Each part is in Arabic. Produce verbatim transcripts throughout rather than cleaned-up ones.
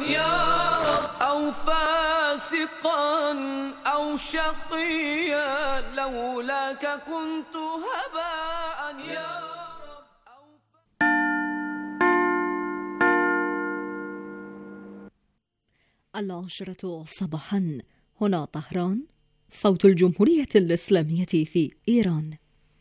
يا رب، أو فاسقا أو شقيا لولاك كنت هباء يا رب أو العاشرة صباحا، هنا طهران، صوت الجمهورية الإسلامية في إيران.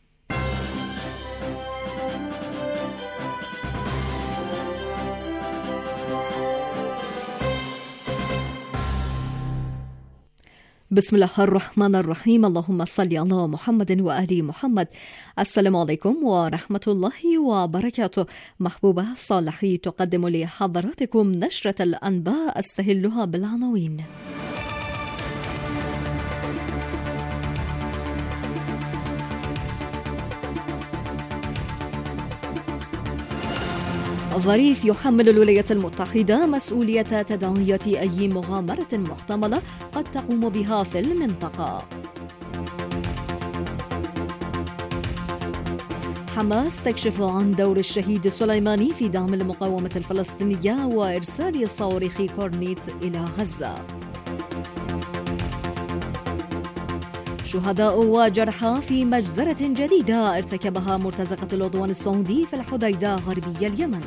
بسم الله الرحمن الرحيم. اللهم صل على محمد وآل محمد. السلام عليكم ورحمة الله وبركاته. محبوبة صالحي تقدم لحضراتكم نشرة الأنباء أستهلها بالعناوين. ظريف يحمل الولايات المتحدة مسؤولية تداعية أي مغامرة محتملة قد تقوم بها في المنطقة. حماس تكشف عن دور الشهيد سليماني في دعم المقاومة الفلسطينية وإرسال صواريخ كورنيت إلى غزة. شهداء وجرحى في مجزرة جديدة ارتكبها مرتزقة العدوان السعودي في الحديدة غربي اليمن.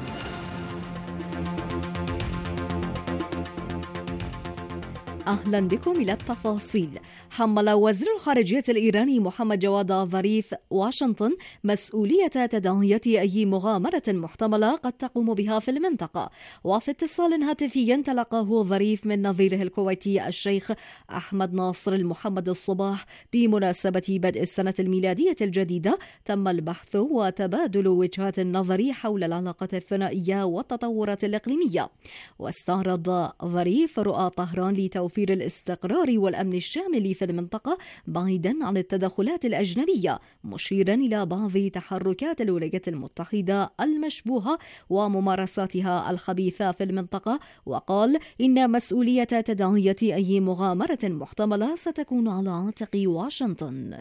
أهلا بكم إلى التفاصيل. حمل وزير الخارجية الإيراني محمد جواد ظريف واشنطن مسؤولية تداعية أي مغامرة محتملة قد تقوم بها في المنطقة. وفي اتصال هاتفي تلقاه ظريف من نظيره الكويتي الشيخ أحمد ناصر المحمد الصباح بمناسبة بدء السنة الميلادية الجديدة، تم البحث وتبادل وجهات النظر حول العلاقات الثنائية والتطورات الإقليمية. واستعرض ظريف رؤى طهران لتوفير الاستقرار والأمن الشامل في المنطقة بعيدا عن التدخلات الأجنبية، مشيرا إلى بعض تحركات الولايات المتحدة المشبوهة وممارساتها الخبيثة في المنطقة. وقال إن مسؤولية تداعية أي مغامرة محتملة ستكون على عاتق واشنطن.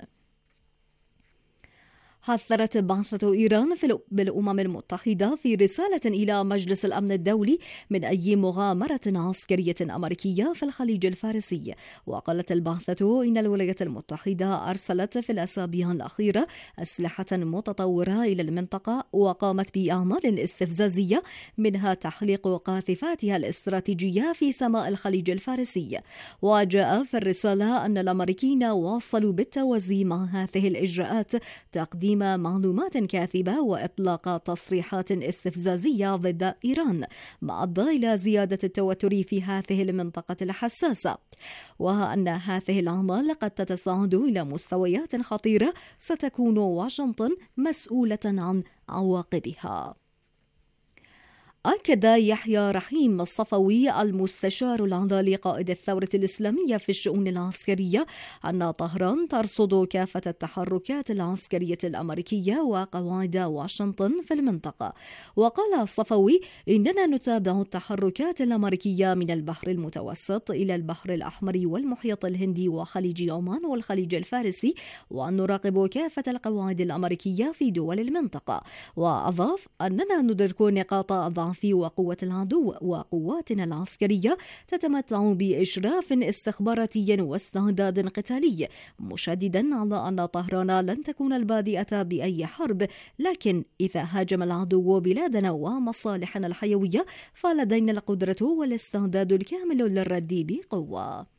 حذرت بعثة إيران بالأمم المتحدة في رسالة إلى مجلس الأمن الدولي من أي مغامرة عسكرية أمريكية في الخليج الفارسي. وقالت البعثة إن الولايات المتحدة أرسلت في الأسابيع الأخيرة أسلحة متطورة إلى المنطقة وقامت بأعمال استفزازية، منها تحليق قاذفاتها الاستراتيجية في سماء الخليج الفارسي. وجاء في الرسالة أن الأمريكيين واصلوا بالتوازي مع هذه الإجراءات تقديم معلومات كاذبة وإطلاق تصريحات استفزازية ضد إيران، ما أدى إلى زيادة التوتر في هذه المنطقة الحساسة. وأن هذه الأعمال قد تتصاعد إلى مستويات خطيرة ستكون واشنطن مسؤولة عن عواقبها. أكد يحيى رحيم الصفوي المستشار العام لقائد الثورة الإسلامية في الشؤون العسكرية أن طهران ترصد كافة التحركات العسكرية الأمريكية وقواعد واشنطن في المنطقة. وقال الصفوي إننا نتابع التحركات الأمريكية من البحر المتوسط إلى البحر الأحمر والمحيط الهندي وخليج عمان والخليج الفارسي، وأن نراقب كافة القواعد الأمريكية في دول المنطقة. وأضاف أننا ندرك نقاط ضعف في وقوة العدو، وقواتنا العسكرية تتمتع بإشراف استخباراتي واستعداد قتالي، مشددا على أن طهران لن تكون البادئة بأي حرب، لكن إذا هاجم العدو بلادنا ومصالحنا الحيوية فلدينا القدرة والاستعداد الكامل للرد بقوة.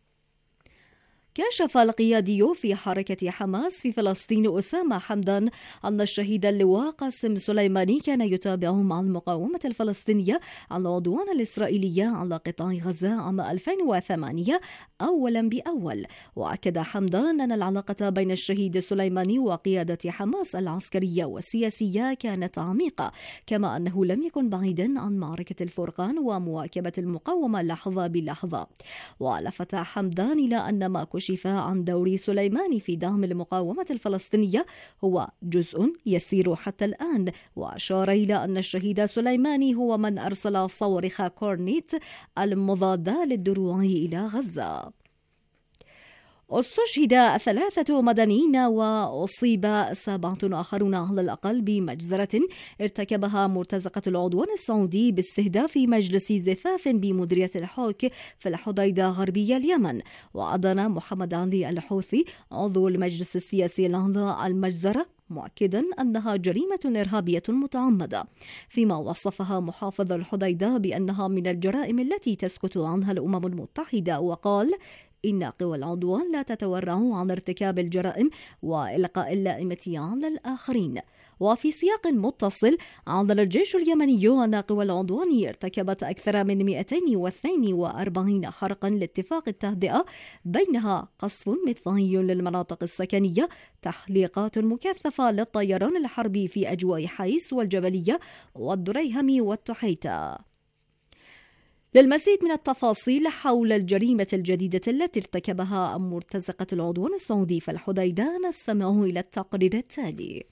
كشف القيادي في حركة حماس في فلسطين أسامة حمدان أن الشهيد اللواء قاسم سليماني كان يتابع مع المقاومة الفلسطينية العدوان الإسرائيلي على قطاع غزة عام ألفين وثمانية أولا بأول. وأكد حمدان أن العلاقة بين الشهيد سليماني وقيادة حماس العسكرية والسياسية كانت عميقة، كما أنه لم يكن بعيدا عن معركة الفرقان ومواكبة المقاومة لحظة بلحظة. ولفت حمدان إلى أن ما كشف عن دور سليماني في دعم المقاومة الفلسطينية هو جزء يسير حتى الآن، وأشار إلى أن الشهيد سليماني هو من أرسل صواريخ كورنيت المضادة للدروع إلى غزة. استشهد ثلاثة مدنيين وأصيب سبعة آخرون على الأقل بمجزرة ارتكبها مرتزقة العدوان السعودي باستهداف مجلس زفاف بمديرية الحوك في الحديدة غربية اليمن. وأدان محمد علي الحوثي عضو المجلس السياسي الأعضاء المجزرة مؤكدا أنها جريمة إرهابية متعمدة، فيما وصفها محافظ الحديدة بأنها من الجرائم التي تسكت عنها الأمم المتحدة، وقال إن قوى العدوان لا تتورع عن ارتكاب الجرائم وإلقاء اللائمة على الآخرين. وفي سياق متصل، عضل الجيش اليمني أن قوى العدوان ارتكبت أكثر من مئتين واثنين وأربعين حرقا لاتفاق التهدئة، بينها قصف مدفعي للمناطق السكنية، تحليقات مكثفة للطيران الحربي في أجواء حيس والجبلية والدريهم والتحيتة. للمزيد من التفاصيل حول الجريمة الجديدة التي ارتكبها مرتزقة العدوان السعودي في الحديدة نستمع إلى التقرير التالي.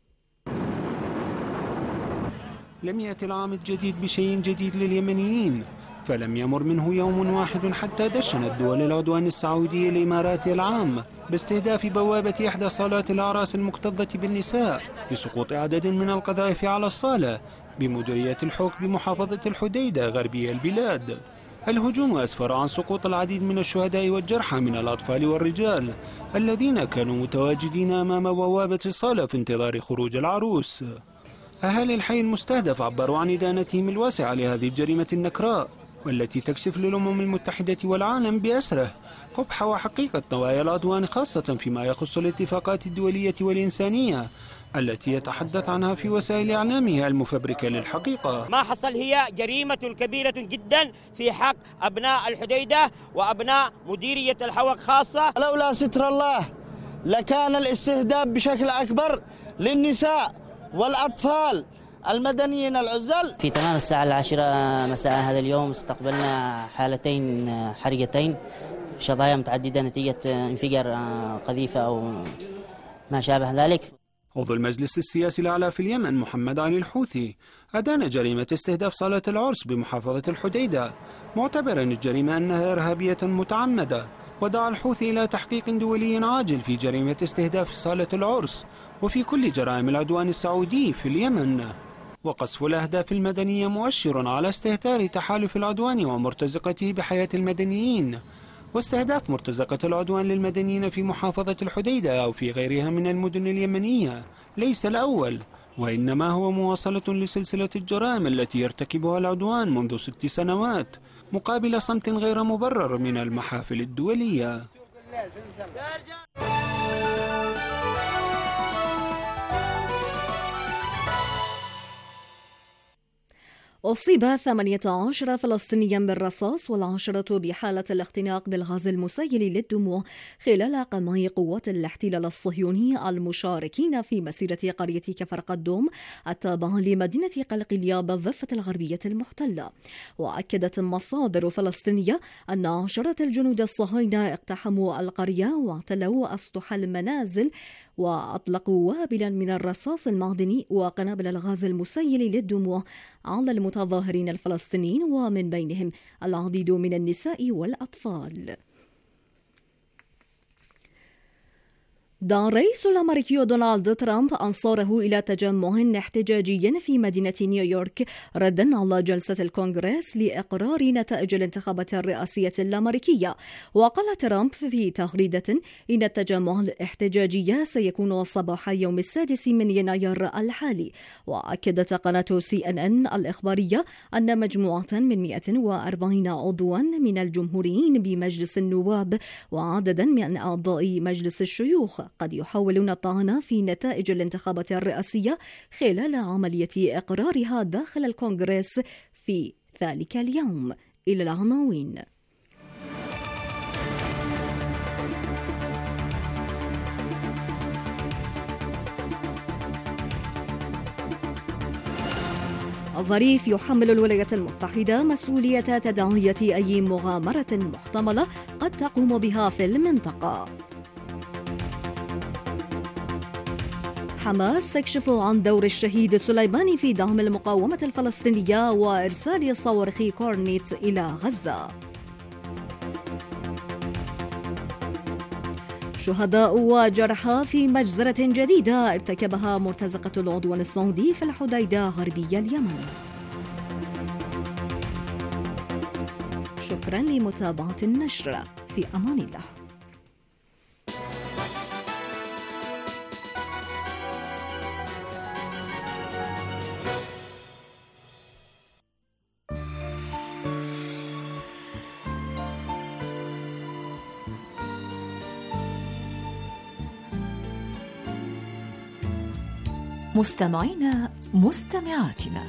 لم يأتي العام الجديد بشيء جديد لليمنيين، فلم يمر منه يوم واحد حتى دشنت دول العدوان السعودي الإماراتي العام باستهداف بوابة إحدى صالات الأعراس المكتظة بالنساء بسقوط عدد من القذائف على الصالة بمديرية الحوك بمحافظة الحديدة غربية البلاد. الهجوم أسفر عن سقوط العديد من الشهداء والجرحى من الأطفال والرجال الذين كانوا متواجدين أمام بوابة الصالة في انتظار خروج العروس. أهالي الحي المستهدف عبروا عن إدانتهم الواسعة لهذه الجريمة النكراء، والتي تكشف للأمم المتحدة والعالم بأسره قبح وحقيقة نوايا العدوان، خاصة فيما يخص الاتفاقات الدولية والإنسانية التي يتحدث عنها في وسائل إعلامها المفبركة للحقيقة. ما حصل هي جريمة كبيرة جدا في حق أبناء الحديدة وأبناء مديرية الحوك خاصة. لولا ستر الله لكان الاستهداف بشكل أكبر للنساء والأطفال المدنيين العزل. في تمام الساعة العاشرة مساء هذا اليوم استقبلنا حالتين حريقتين شظايا متعددة نتيجة انفجار قذيفة أو ما شابه ذلك. عضو المجلس السياسي الأعلى في اليمن محمد علي الحوثي أدان جريمة استهداف صالة العرس بمحافظة الحديدة، معتبرا الجريمة أنها إرهابية متعمدة، ودعا الحوثي إلى تحقيق دولي عاجل في جريمة استهداف صالة العرس وفي كل جرائم العدوان السعودي في اليمن. وقصف الأهداف المدنية مؤشر على استهتار تحالف العدوان ومرتزقته بحياة المدنيين، واستهداف مرتزقة العدوان للمدنيين في محافظة الحديدة أو في غيرها من المدن اليمنية ليس الأول، وإنما هو مواصلة لسلسلة الجرائم التي يرتكبها العدوان منذ ست سنوات مقابل صمت غير مبرر من المحافل الدولية. أصيب ثمانية عشر فلسطينيا بالرصاص والعشرة بحالة الاختناق بالغاز المسيل للدموع خلال قمع قوات الاحتلال الصهيوني المشاركين في مسيرة قرية كفر قدوم التابعة لمدينة قلقلية بالضفة الغربية المحتلة. وأكدت مصادر فلسطينية أن عشرة الجنود الصهاينة اقتحموا القرية واعتلوا أسطح المنازل وأطلقوا وابلا من الرصاص المعدني وقنابل الغاز المسيل للدموع على المتظاهرين الفلسطينيين، ومن بينهم العديد من النساء والأطفال. دعا الرئيس الأمريكي دونالد ترامب أنصاره إلى تجمع احتجاجي في مدينة نيويورك ردا على جلسة الكونغرس لإقرار نتائج الانتخابات الرئاسية الأمريكية. وقال ترامب في تغريدة إن التجمع الاحتجاجي سيكون صباح يوم السادس من يناير الحالي. وأكدت قناة سي إن إن الإخبارية أن مجموعة من مئة وأربعين عضوا من الجمهوريين بمجلس النواب وعددا من أعضاء مجلس الشيوخ قد يحاولون الطعن في نتائج الانتخابات الرئاسية خلال عملية إقرارها داخل الكونغرس في ذلك اليوم. إلى العناوين. ظريف يحمل الولايات المتحدة مسؤولية تداعية أي مغامرة محتملة قد تقوم بها في المنطقة. حماس تكشف عن دور الشهيد سليماني في دعم المقاومة الفلسطينية وإرسال صواريخ كورنيت إلى غزة. شهداء وجرحى في مجزرة جديدة ارتكبها مرتزقة العدوان السعودي في الحديدة غربي اليمن. شكرا لمتابعة النشر. في أمان الله. مستمعينا مستمعاتنا،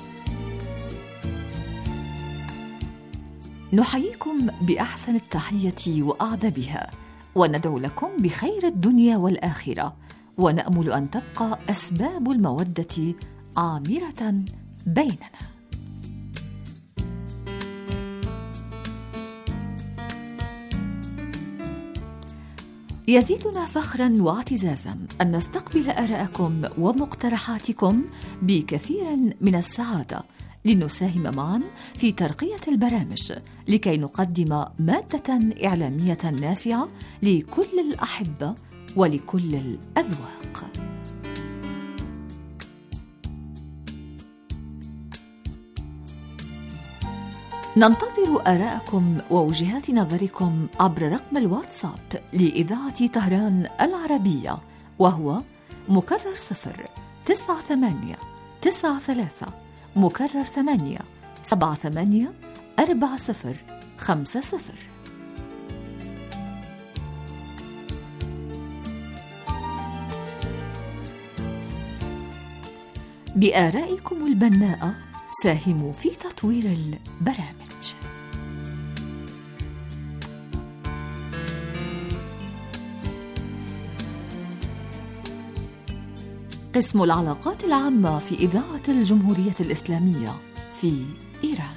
نحييكم بأحسن التحية وأعذبها، وندعو لكم بخير الدنيا والآخرة، ونأمل أن تبقى أسباب المودة عامرة بيننا. يزيدنا فخراً واعتزازاً أن نستقبل آراءكم ومقترحاتكم بكثير من السعادة، لنساهم معاً في ترقية البرامج لكي نقدم مادة إعلامية نافعة لكل الأحبة ولكل الأذواق. ننتظر آراءكم ووجهات نظركم عبر رقم الواتساب لإذاعة طهران العربية، وهو مكرر صفر تسعة ثمانية تسعة ثلاثة مكرر ثمانية سبعة ثمانية أربعة صفر خمسة صفر. بآرائكم البناءة ساهموا في تطوير البرامج. قسم العلاقات العامة في إذاعة الجمهورية الإسلامية في إيران.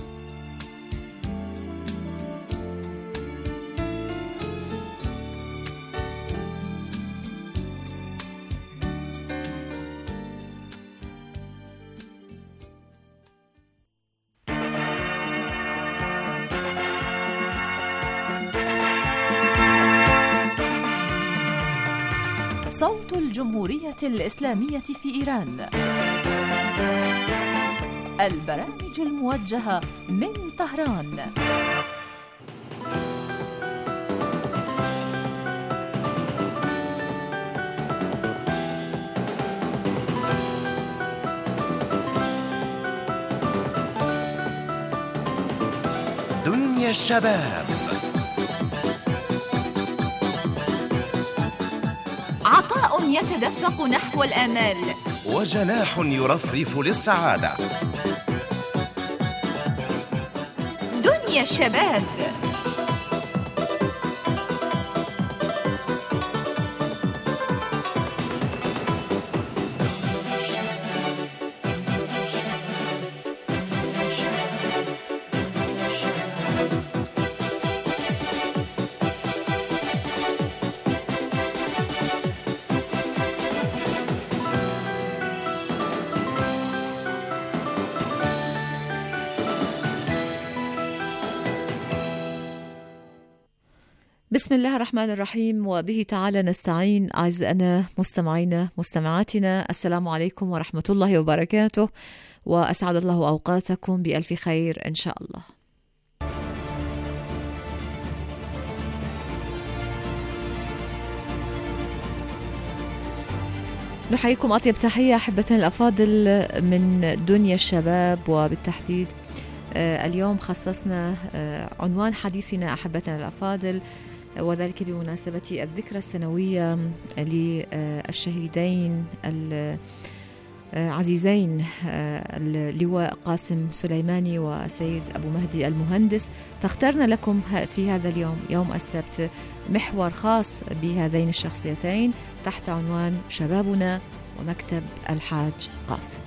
صوت الجمهورية الإسلامية في إيران، البرامج الموجهة من طهران. دنيا الشباب، عطاء يتدفق نحو الآمال، وجناح يرفرف للسعادة. دنيا الشباب. بسم الله الرحمن الرحيم، وبه تعالى نستعين. أعزائنا مستمعينا مستمعاتنا، السلام عليكم ورحمة الله وبركاته، وأسعد الله أوقاتكم بألف خير إن شاء الله. نحييكم أطيب تحية أحبتنا الأفاضل من دنيا الشباب، وبالتحديد اليوم خصصنا عنوان حديثنا أحبتنا الأفاضل، وذلك بمناسبة الذكرى السنوية للشهيدين العزيزين اللواء قاسم سليماني وسيد أبو مهدي المهندس. فاخترنا لكم في هذا اليوم يوم السبت محور خاص بهذين الشخصيتين تحت عنوان شبابنا ومكتب الحاج قاسم.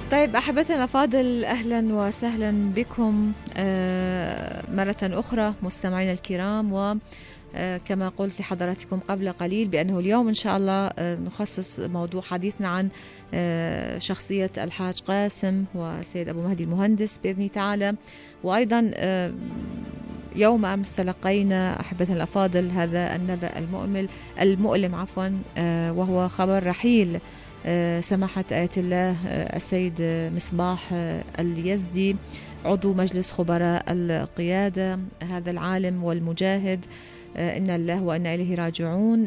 طيب أحبتنا الأفاضل، أهلا وسهلا بكم مرة أخرى مستمعينا الكرام. وكما قلت لحضراتكم قبل قليل بأنه اليوم إن شاء الله نخصص موضوع حديثنا عن شخصية الحاج قاسم وسيد أبو مهدي المهندس بإذن تعالى. وأيضا يوم أمس تلقينا أحبتنا الأفاضل هذا النبأ المؤمل المؤلم عفوا وهو خبر رحيل سماحة آية الله السيد مصباح اليزدي عضو مجلس خبراء القيادة، هذا العالم والمجاهد، إنا الله وإنا إليه راجعون.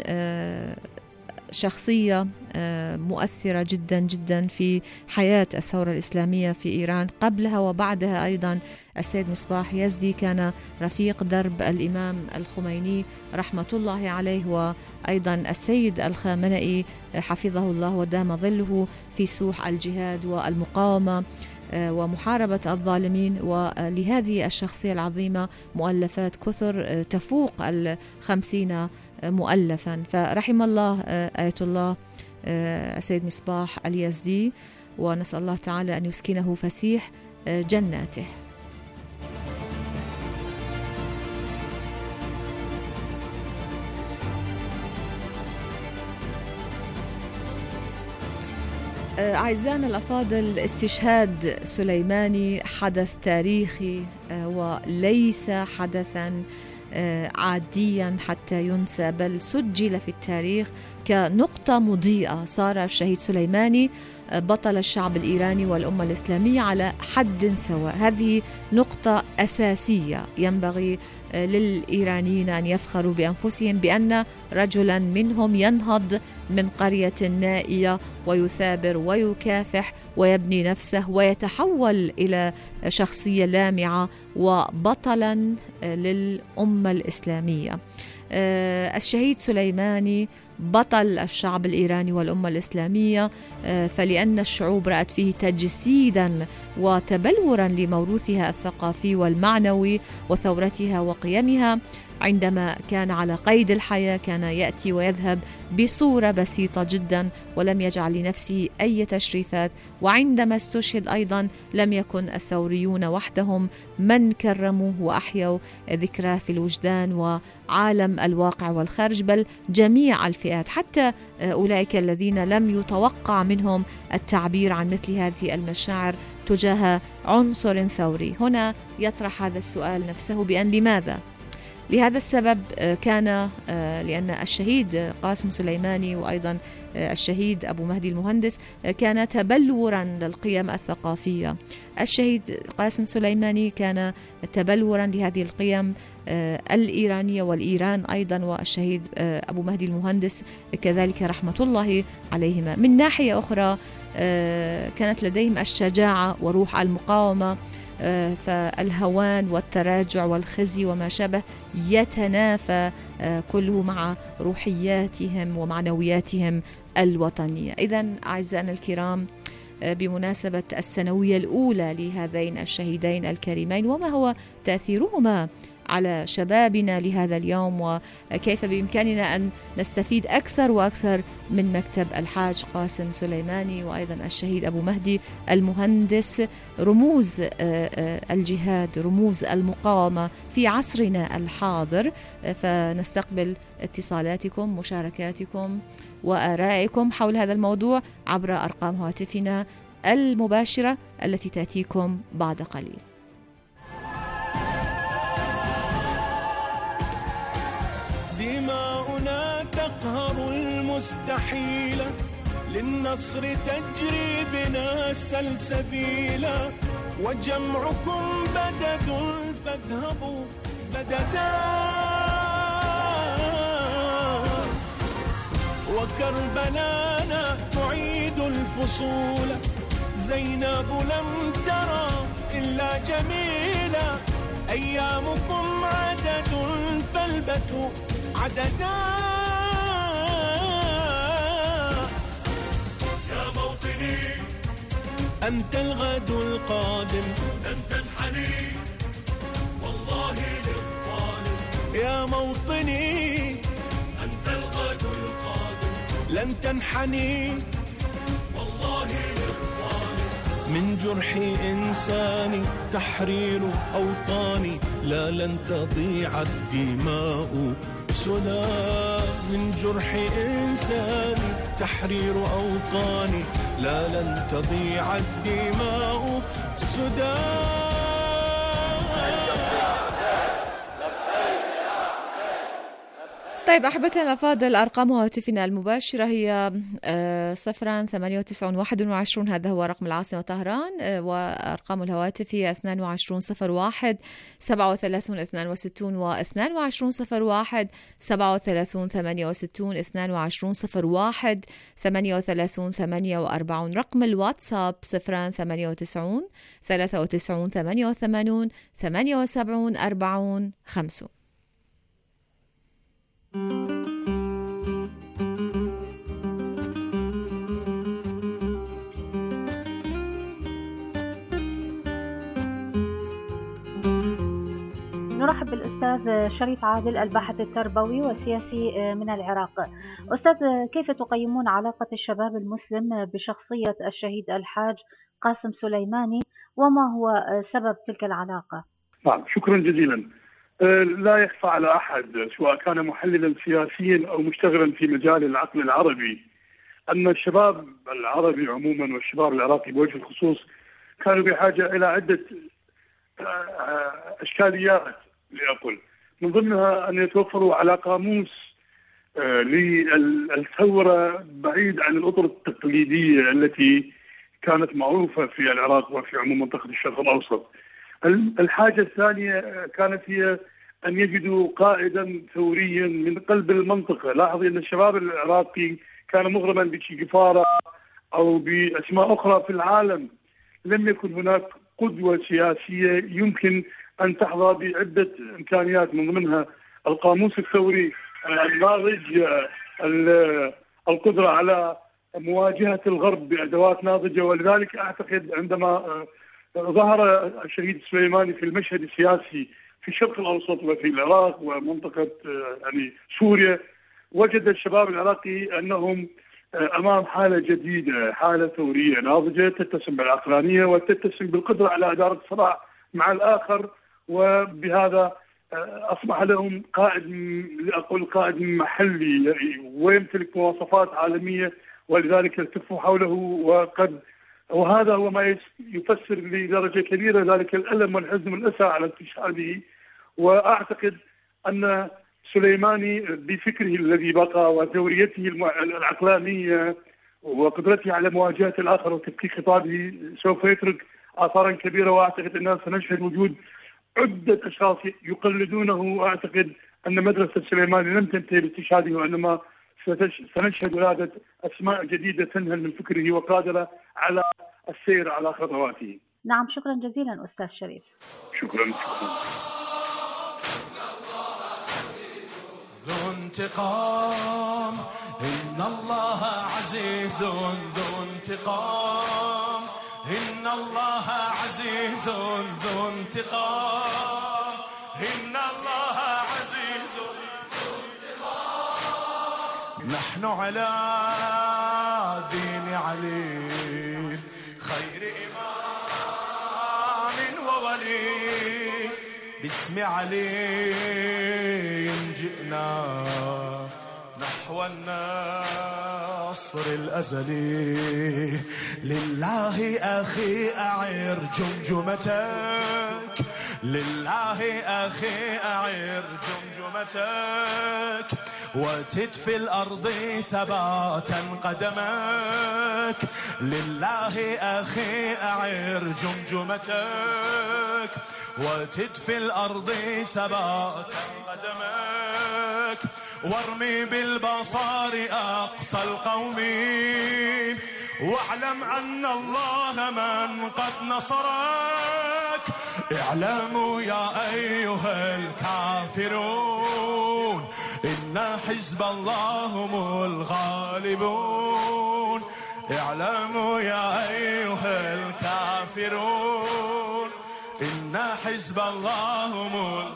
شخصية مؤثرة جدا جدا في حياة الثورة الإسلامية في إيران قبلها وبعدها. أيضا السيد مصباح يزدي كان رفيق درب الإمام الخميني رحمة الله عليه، وأيضا السيد الخامنئي حفظه الله ودام ظله في سوح الجهاد والمقاومة ومحاربة الظالمين. ولهذه الشخصية العظيمة مؤلفات كثر تفوق الخمسين مؤلفا، فرحم الله آية الله السيد مصباح اليزدي، ونسأل الله تعالى أن يسكنه فسيح جناته. أعزائنا الأفاضل، استشهاد سليماني حدث تاريخي وليس حدثا عاديا حتى ينسى، بل سجل في التاريخ كنقطة مضيئة. صار الشهيد سليماني بطل الشعب الإيراني والأمة الإسلامية على حد سواء. هذه نقطة أساسية ينبغي للإيرانيين أن يفخروا بأنفسهم بأن رجلا منهم ينهض من قرية نائية ويثابر ويكافح ويبني نفسه ويتحول إلى شخصية لامعة وبطلا للأمة الإسلامية. الشهيد سليماني بطل الشعب الإيراني والأمة الإسلامية، فلأن الشعوب رأت فيه تجسيدا وتبلورا لموروثها الثقافي والمعنوي وثورتها وقيمها. عندما كان على قيد الحياة كان يأتي ويذهب بصورة بسيطة جدا ولم يجعل لنفسه أي تشريفات. وعندما استشهد أيضا لم يكن الثوريون وحدهم من كرموه وأحيوا ذكراه في الوجدان وعالم الواقع والخارج، بل جميع الفئات، حتى أولئك الذين لم يتوقع منهم التعبير عن مثل هذه المشاعر تجاه عنصر ثوري. هنا يطرح هذا السؤال نفسه بأن لماذا؟ لهذا السبب كان لأن الشهيد قاسم سليماني وأيضا الشهيد أبو مهدي المهندس كان تبلورا للقيم الثقافية. الشهيد قاسم سليماني كان تبلورا لهذه القيم الإيرانية والإيران أيضا، والشهيد أبو مهدي المهندس كذلك رحمة الله عليهما. من ناحية أخرى كانت لديهم الشجاعة وروح المقاومة، فالهوان والتراجع والخزي وما شابه يتنافى كله مع روحياتهم ومعنوياتهم الوطنية. إذن أعزائنا الكرام، بمناسبة السنوية الأولى لهذين الشهيدين الكريمين وما هو تأثيرهما على شبابنا لهذا اليوم، وكيف بإمكاننا أن نستفيد أكثر وأكثر من مكتب الحاج قاسم سليماني وأيضا الشهيد أبو مهدي المهندس، رموز الجهاد، رموز المقاومة في عصرنا الحاضر. فنستقبل اتصالاتكم، مشاركاتكم وآرائكم حول هذا الموضوع عبر أرقام هاتفنا المباشرة التي تأتيكم بعد قليل. دماؤنا تقهر المستحيل، للنصر تجري بنا سلسبيلا، وجمعكم بدد فاذهبوا بددا، وكربلانا تعيد الفصول، زينب لم ترى إلا جميلا، أيامكم عدد فالبثوا عددا. يا موطني أنت الغد القادم، لن تنحني والله للظالم. يا موطني أنت الغد القادم، لن تنحني والله للظالم. من جرح إنساني تحرير أوطاني، لا لن تضيع الدماء سدى. من جرح إنساني تحرير أوطاني، لا لن تضيع الدماء سدى. طيب أحبتنا الأفاضل، أرقام هواتفنا المباشرة هي صفران ثمانية وتسعون واحد وعشرون، هذا هو رقم العاصمة طهران، وأرقام الهواتف هي اثنان وعشرون صفر واحد سبعة وثلاثون اثنان وستون واثنان وعشرون صفر واحد سبعة وثلاثون ثمانية وستون اثنان وعشرون صفر واحد ثمانية وثلاثون ثمانية وأربعون. رقم الواتساب صفران ثمانية وتسعون ثلاثة وتسعون ثمانية وثمانون ثمانية وسبعون أربعون خمسون. نرحب بالأستاذ شريف عادل، الباحث التربوي والسياسي من العراق. أستاذ، كيف تقيمون علاقة الشباب المسلم بشخصية الشهيد الحاج قاسم سليماني، وما هو سبب تلك العلاقة؟ نعم، شكرا جزيلا. لا يخفى على أحد سواء كان محللا سياسيا أو مشتغلا في مجال العقل العربي أن الشباب العربي عموما والشباب العراقي بوجه الخصوص كانوا بحاجة إلى عدة إشكاليات لأقول، من ضمنها أن يتوفروا على قاموس للثورة بعيد عن الأطر التقليدية التي كانت معروفة في العراق وفي عموم منطقة الشرق الأوسط. الحاجة الثانية كانت هي أن يجدوا قائدا ثوريا من قلب المنطقة. لاحظوا أن الشباب العراقي كان مغرما بشي جفارة أو بأسماء أخرى في العالم، لم يكن هناك قدوة سياسية يمكن أن تحظى بعدة إمكانيات، من ضمنها القاموس الثوري الناضج، القدرة على مواجهة الغرب بأدوات ناضجة. ولذلك أعتقد عندما ظهر الشهيد السليماني في المشهد السياسي في الشرق الأوسط وفي العراق ومنطقة يعني سوريا، وجد الشباب العراقي أنهم أمام حالة جديدة، حالة ثورية ناضجة تتسم بالعقلانية وتتسم بالقدرة على إدارة الصراع مع الآخر، وبهذا أصبح لهم قائد، أقول قائد محلي ويمتلك مواصفات عالمية، ولذلك التفوا حوله. وقد وهذا هو ما يفسر لدرجة كبيرة ذلك الألم والحزن والأسى على استشهاده. وأعتقد أن سليماني بفكره الذي بقى وثوريته العقلانية وقدرته على مواجهة الآخر وتفكيك خطابه سوف يترك آثارا كبيرة. وأعتقد أننا سنشهد وجود عدة أشخاص يقلدونه. وأعتقد أن مدرسة سليماني لم تنتهي باستشهاده، وإنما سنشهد ولادة أسماء جديدة تنهل من فكره وقادرة على السير على خطواته. نعم، شكرا جزيلا أستاذ شريف. شكرا شكرا. ذو انتقام، إن الله عزيز ذو انتقام، إن الله عزيز ذو انتقام، إن الله عزيز ذو انتقام. نحن على دين علي خير إمام وولي، باسم علي جئنا نحو النصر الأزلي. لله أخي أعر جمجمتك، لله أخي أعر جمجمتك، وتدفي الأرض ثباتا قدمك. لله أخي أعر جمجمتك، وتدفي الأرض ثباتا قدمك. وارمي بالبصار أقصى القوم، واعلم أن الله من قد نصرك. اعلموا يا أيها الكافرون إن حزب الله هم الغالبون. اعلموا يا أيها الكافرون إن حزب الله هم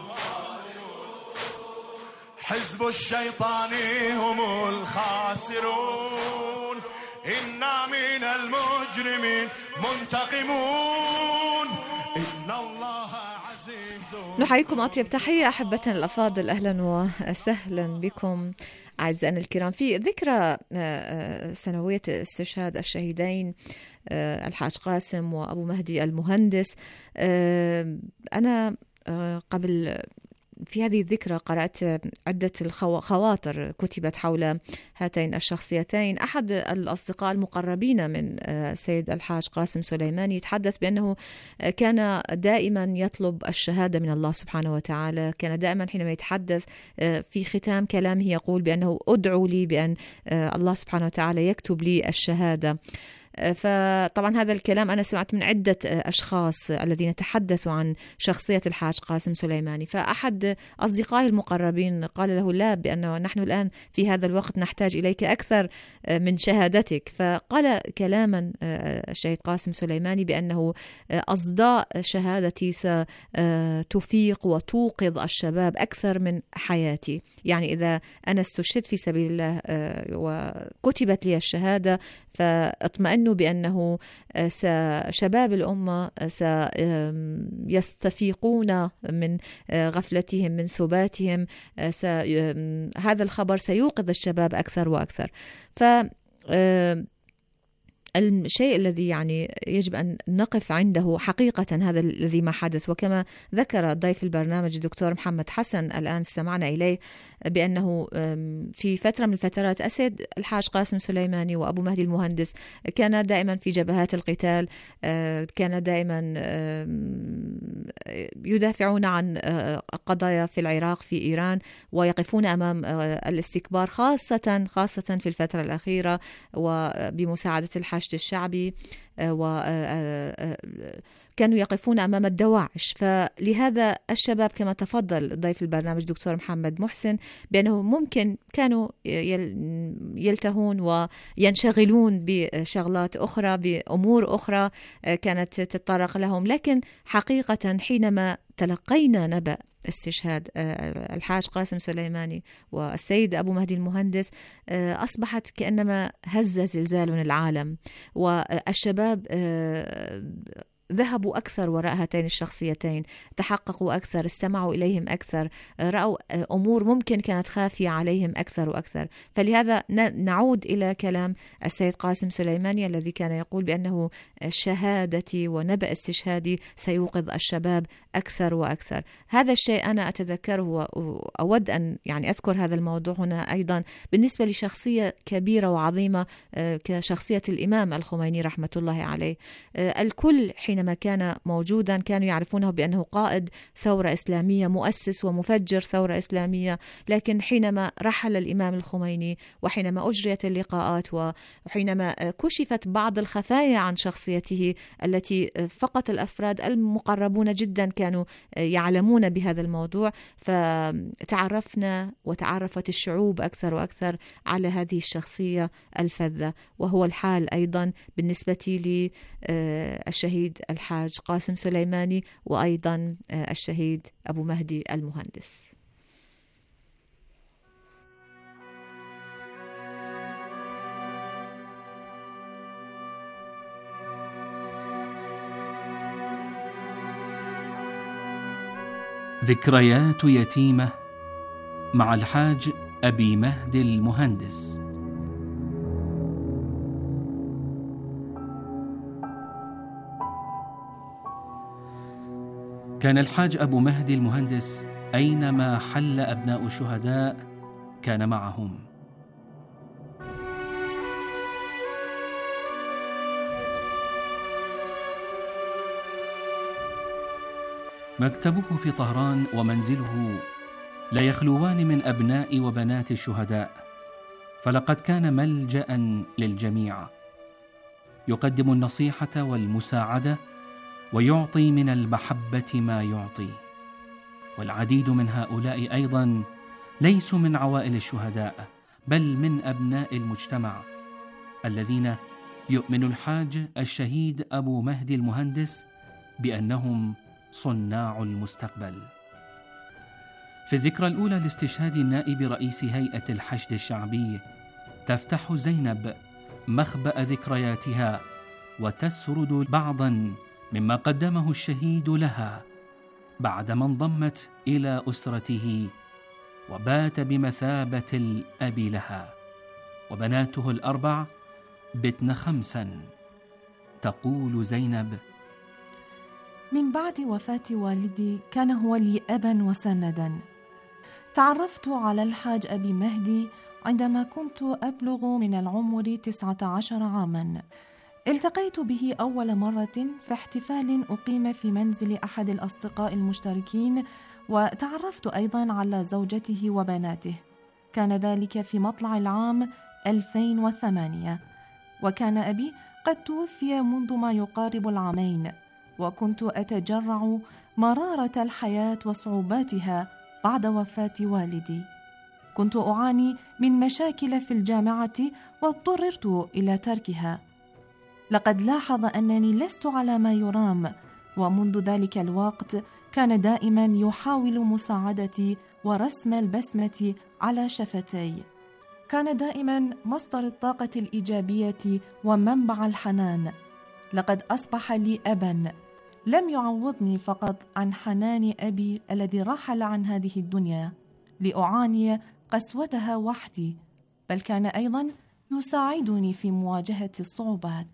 حزب الشيطان هم الخاسرون. إنا من المجرمين المجرمين منتقمون إن الله عزيز. نحييكم أطيب تحية أحبتنا الأفاضل، أهلا وسهلا بكم أعزائنا الكرام في ذكرى سنوية استشهاد الشهيدين الحاج قاسم وأبو مهدي المهندس. أنا قبل في هذه الذكرى قرأت عدة الخواطر كتبت حول هاتين الشخصيتين. أحد الأصدقاء المقربين من السيد الحاج قاسم سليماني يتحدث بأنه كان دائما يطلب الشهادة من الله سبحانه وتعالى، كان دائما حينما يتحدث في ختام كلامه يقول بأنه أدعو لي بأن الله سبحانه وتعالى يكتب لي الشهادة. فطبعا هذا الكلام أنا سمعت من عدة أشخاص الذين تحدثوا عن شخصية الحاج قاسم سليماني. فأحد أصدقائي المقربين قال له لا، بأنه نحن الآن في هذا الوقت نحتاج إليك أكثر من شهادتك. فقال كلاما الشهيد قاسم سليماني بأنه أصداء شهادتي ستفيق وتوقظ الشباب أكثر من حياتي. يعني إذا أنا استشهدت في سبيل الله وكتبت لي الشهادة فاطمئنوا بأنه شباب الأمة سيستفيقون من غفلتهم من سباتهم، هذا الخبر سيوقظ الشباب أكثر وأكثر. ف الشيء الذي يعني يجب أن نقف عنده حقيقة هذا الذي ما حدث، وكما ذكر ضيف البرنامج الدكتور محمد حسن الآن استمعنا إليه بأنه في فترة من الفترات السيد الحاج قاسم سليماني وأبو مهدي المهندس كان دائما في جبهات القتال، كان دائما يدافعون عن قضايا في العراق في إيران ويقفون أمام الاستكبار، خاصة خاصة في الفترة الأخيرة وبمساعدة الحشد الشعبي، وكانوا يقفون أمام الدواعش. فلهذا الشباب كما تفضل ضيف البرنامج دكتور محمد محسن بأنه ممكن كانوا يلتهون وينشغلون بشغلات أخرى بأمور أخرى كانت تتطرق لهم، لكن حقيقة حينما تلقينا نبأ استشهاد الحاج قاسم سليماني والسيد أبو مهدي المهندس أصبحت كأنما هز زلزال العالم، والشباب ذهبوا أكثر وراء هاتين الشخصيتين، تحققوا أكثر، استمعوا إليهم أكثر، رأوا أمور ممكن كانت خافية عليهم أكثر وأكثر. فلهذا نعود إلى كلام السيد قاسم سليماني الذي كان يقول بأنه شهادتي ونبأ استشهادي سيوقظ الشباب أكثر وأكثر. هذا الشيء أنا أتذكره وأود أن يعني أذكر هذا الموضوع هنا أيضا بالنسبة لشخصية كبيرة وعظيمة كشخصية الإمام الخميني رحمة الله عليه. الكل حينما كان موجودا كانوا يعرفونه بأنه قائد ثورة إسلامية، مؤسس ومفجر ثورة إسلامية، لكن حينما رحل الإمام الخميني وحينما أجريت اللقاءات وحينما كشفت بعض الخفايا عن شخصيته التي فقط الأفراد المقربون جدا كانوا يعلمون بهذا الموضوع، فتعرفنا وتعرفت الشعوب أكثر وأكثر على هذه الشخصية الفذة. وهو الحال أيضا بالنسبة للشهيد الحاج قاسم سليماني وأيضا الشهيد أبو مهدي المهندس. ذكريات يتيمة مع الحاج أبي مهدي المهندس. كان الحاج أبو مهدي المهندس أينما حل أبناء الشهداء كان معهم. مكتبه في طهران ومنزله لا يخلوان من أبناء وبنات الشهداء، فلقد كان ملجأ للجميع، يقدم النصيحة والمساعدة ويعطي من المحبة ما يعطي. والعديد من هؤلاء أيضا ليسوا من عوائل الشهداء بل من أبناء المجتمع الذين يؤمن الحاج الشهيد أبو مهدي المهندس بأنهم صناع المستقبل. في الذكرى الأولى لاستشهاد نائب رئيس هيئة الحشد الشعبي تفتح زينب مخبأ ذكرياتها وتسرد بعضا مما قدمه الشهيد لها بعدما انضمت إلى أسرته، وبات بمثابة الأب لها. وبناته الأربع بتن خمسا. تقول زينب: من بعد وفاة والدي كان هو لي أبا وسندا. تعرفت على الحاج أبي مهدي عندما كنت أبلغ من العمر تسعة عشر عاما. التقيت به أول مرة في احتفال أقيم في منزل أحد الأصدقاء المشتركين، وتعرفت أيضا على زوجته وبناته. كان ذلك في مطلع العام ألفين وثمانية، وكان أبي قد توفي منذ ما يقارب العامين، وكنت أتجرع مرارة الحياة وصعوباتها بعد وفاة والدي. كنت أعاني من مشاكل في الجامعة واضطررت إلى تركها. لقد لاحظ أنني لست على ما يرام، ومنذ ذلك الوقت كان دائما يحاول مساعدتي ورسم البسمة على شفتي. كان دائما مصدر الطاقة الإيجابية ومنبع الحنان. لقد أصبح لي أبا لم يعوضني فقط عن حنان أبي الذي رحل عن هذه الدنيا لأعاني قسوتها وحدي، بل كان أيضا يساعدني في مواجهة الصعوبات.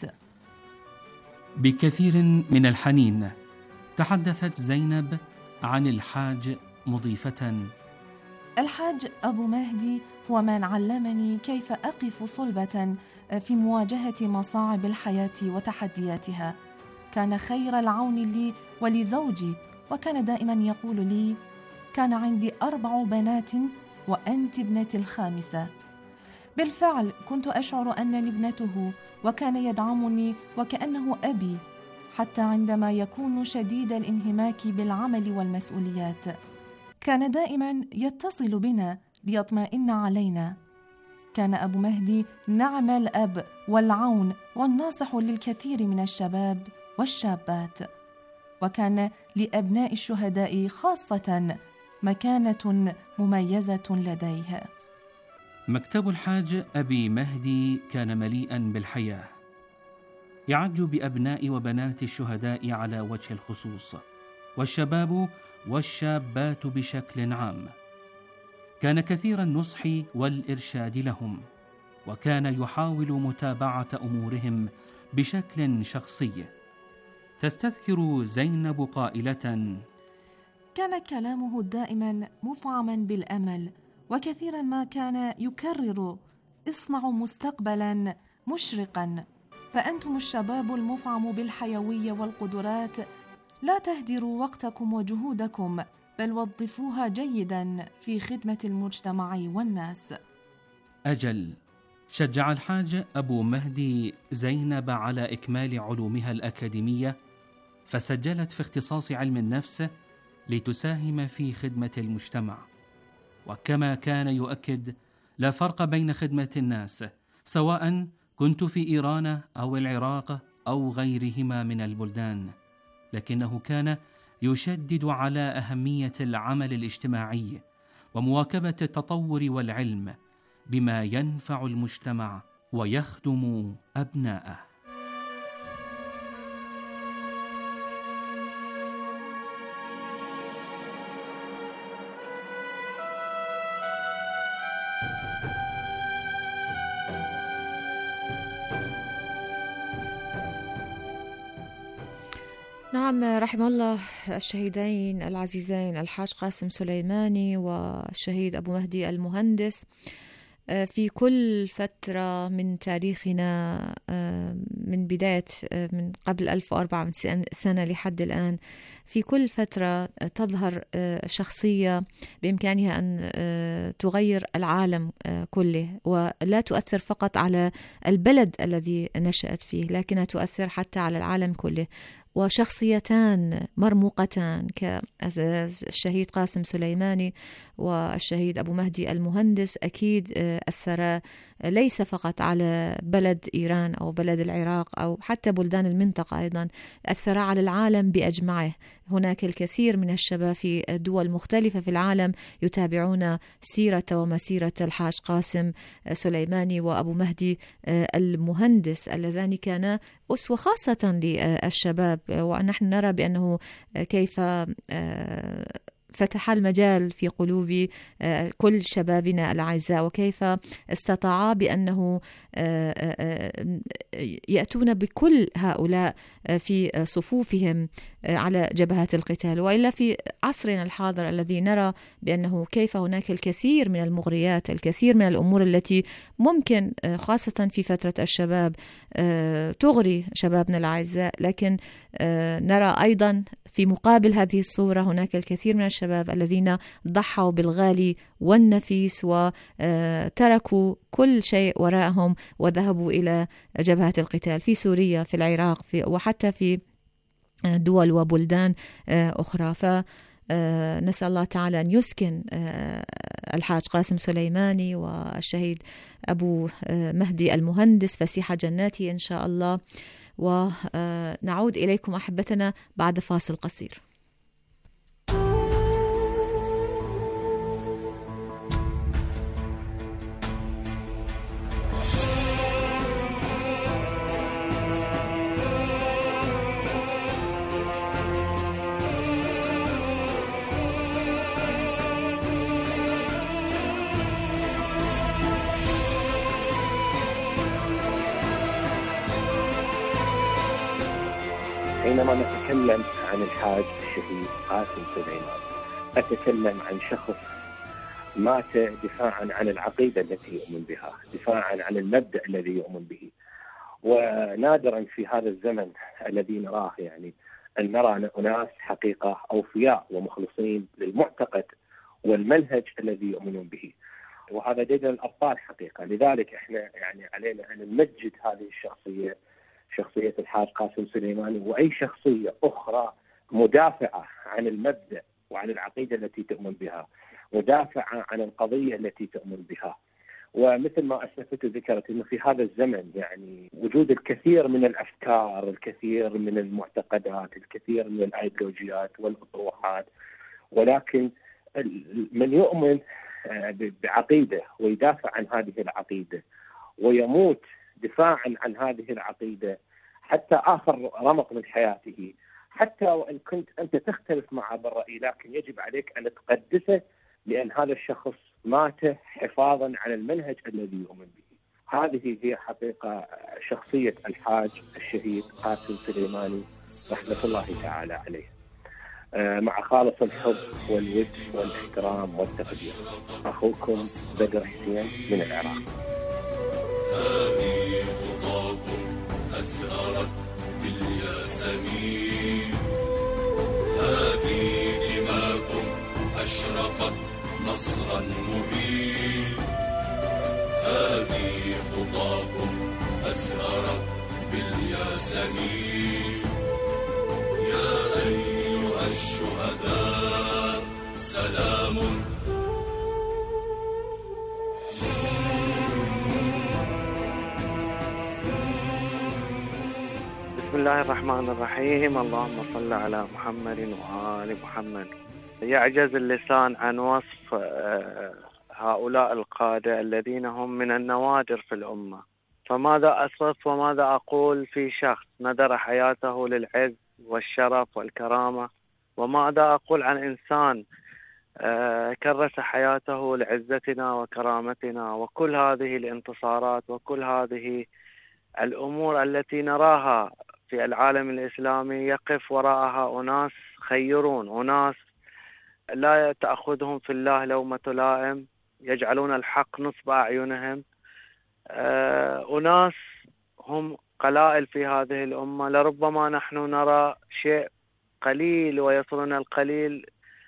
بكثير من الحنين تحدثت زينب عن الحاج مضيفة: الحاج أبو مهدي هو من علمني كيف أقف صلبة في مواجهة مصاعب الحياة وتحدياتها. كان خير العون لي ولزوجي، وكان دائما يقول لي: كان عندي أربع بنات وأنت ابنتي الخامسة. بالفعل كنت أشعر أنني ابنته، وكان يدعمني وكأنه أبي، حتى عندما يكون شديد الانهماك بالعمل والمسؤوليات. كان دائما يتصل بنا ليطمئن علينا. كان أبو مهدي نعم الأب والعون والناصح للكثير من الشباب والشابات، وكان لأبناء الشهداء خاصة مكانة مميزة لديه. مكتب الحاج أبي مهدي كان مليئا بالحياة، يعج بأبناء وبنات الشهداء على وجه الخصوص، والشباب والشابات بشكل عام. كان كثير النصح والإرشاد لهم، وكان يحاول متابعة أمورهم بشكل شخصي. تستذكر زينب قائلة: كان كلامه دائما مفعما بالأمل، وكثيرا ما كان يكرر: اصنعوا مستقبلا مشرقا، فأنتم الشباب المفعم بالحيوية والقدرات، لا تهدروا وقتكم وجهودكم، بل وظفوها جيدا في خدمة المجتمع والناس. أجل، شجع الحاج أبو مهدي زينب على إكمال علومها الأكاديمية، فسجلت في اختصاص علم النفس لتساهم في خدمة المجتمع. وكما كان يؤكد: لا فرق بين خدمة الناس، سواء كنت في إيران أو العراق أو غيرهما من البلدان، لكنه كان يشدد على أهمية العمل الاجتماعي ومواكبة التطور والعلم بما ينفع المجتمع ويخدم أبناءه. نعم، رحم الله الشهيدين العزيزين الحاج قاسم سليماني والشهيد أبو مهدي المهندس. في كل فترة من تاريخنا من بداية من قبل ألف وأربعمائة سنة لحد الآن، في كل فترة تظهر شخصية بإمكانها أن تغير العالم كله، ولا تؤثر فقط على البلد الذي نشأت فيه، لكنها تؤثر حتى على العالم كله. وشخصيتان مرموقتان كالشهيد قاسم سليماني والشهيد أبو مهدي المهندس أكيد أثر ليس فقط على بلد إيران أو بلد العراق أو حتى بلدان المنطقة، أيضا أثر على العالم بأجمعه. هناك الكثير من الشباب في دول مختلفة في العالم يتابعون سيرة ومسيرة الحاج قاسم سليماني وأبو مهدي المهندس اللذان كانا أسوة خاصة للشباب، ونحن نرى بأنه كيف فتح المجال في قلوب كل شبابنا الأعزاء، وكيف استطاع بأنه يأتون بكل هؤلاء في صفوفهم على جبهات القتال. وإلا في عصرنا الحاضر الذي نرى بأنه كيف هناك الكثير من المغريات، الكثير من الأمور التي ممكن خاصة في فترة الشباب تغري شبابنا الأعزاء، لكن نرى أيضا في مقابل هذه الصورة هناك الكثير من الشباب الذين ضحوا بالغالي والنفيس وتركوا كل شيء وراءهم وذهبوا إلى جبهات القتال في سوريا، في العراق، في وحتى في دول وبلدان أخرى. فنسأل الله تعالى أن يسكن الحاج قاسم سليماني والشهيد أبو مهدي المهندس فسيح جناته إن شاء الله. ونعود إليكم أحبتنا بعد فاصل قصير. حينما نتكلم عن الحاج الشهيد قاسم سليماني أتكلم عن شخص مات دفاعا عن العقيدة التي يؤمن بها، دفاعا عن المبدأ الذي يؤمن به. ونادرا في هذا الزمن الذي نراه يعني أن نرى أناس حقيقة أوفياء ومخلصين للمعتقد والمنهج الذي يؤمنون به، وهذا جدا الأبطال حقيقة. لذلك احنا يعني علينا أن نمجد هذه الشخصية، شخصية الحاج قاسم سليماني، وأي شخصية أخرى مدافعة عن المبدأ وعن العقيدة التي تؤمن بها، مدافعة عن القضية التي تؤمن بها. ومثل ما أسلفت ذكرت أنه في هذا الزمن يعني وجود الكثير من الأفكار، الكثير من المعتقدات، الكثير من الأيديولوجيات والأطروحات، ولكن من يؤمن بعقيدة ويدافع عن هذه العقيدة ويموت دفاعا عن هذه العقيدة حتى آخر رمق من حياته، حتى وإن كنت أنت تختلف معه بالرأي، لكن يجب عليك أن تقدسه، لأن هذا الشخص مات حفاظا على المنهج الذي يؤمن به. هذه هي حقيقة شخصية الحاج الشهيد قاسم سليماني رحمة الله تعالى عليه، مع خالص الحب والود والاحترام والتقدير. أخوكم بدر حسين من العراق. هذه خطاكم أزهرت بالياسمين، هذه دماكم أشرقت نصرا مبين، هذه خطاكم أزهرت بالياسمين. يا أيها الشهداء سلام. بسم الله الرحمن الرحيم. اللهم صل على محمد وآل محمد. يعجز اللسان عن وصف هؤلاء القادة الذين هم من النوادر في الأمة، فماذا أصف وماذا أقول في شخص نذر حياته للعز والشرف والكرامة، وماذا أقول عن إنسان كرس حياته لعزتنا وكرامتنا، وكل هذه الانتصارات وكل هذه الأمور التي نراها في العالم الإسلامي يقف وراءها أناس خيرون، أناس لا تأخذهم في الله لومة لائم، يجعلون الحق نصب أعينهم، أناس هم قلائل في هذه الأمة. لربما نحن نرى شيء قليل ويصلنا القليل،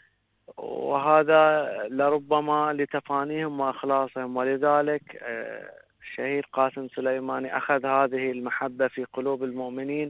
وهذا لربما لتفانيهم وإخلاصهم. ولذلك الشهيد قاسم سليماني أخذ هذه المحبة في قلوب المؤمنين،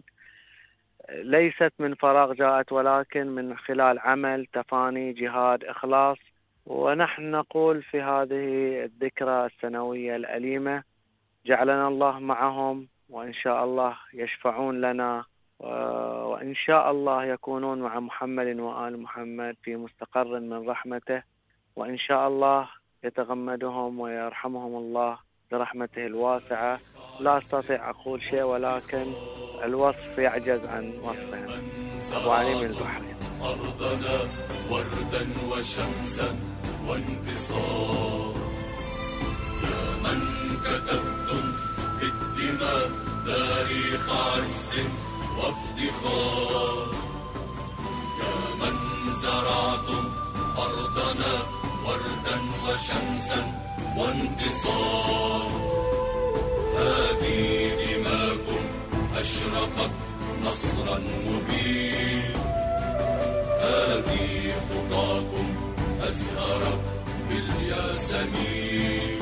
ليست من فراغ جاءت، ولكن من خلال عمل، تفاني، جهاد، إخلاص. ونحن نقول في هذه الذكرى السنوية الأليمة: جعلنا الله معهم، وإن شاء الله يشفعون لنا، وإن شاء الله يكونون مع محمد وآل محمد في مستقر من رحمته، وإن شاء الله يتغمدهم ويرحمهم الله برحمته الواسعة. لا أستطيع أقول شيء، ولكن الوصف يعجز عن وصفهم. أبو علي من البحرين. أرضنا وردا وشمسا وانتصار، يا من كتبتم بالدماء تاريخ عز وافتخار، يا من زرعتم أرضنا وردا وشمسا وانتصار، هذه دماكم أشرقت نصرا مبين، هذه خطاكم أزهرت بالياسمين.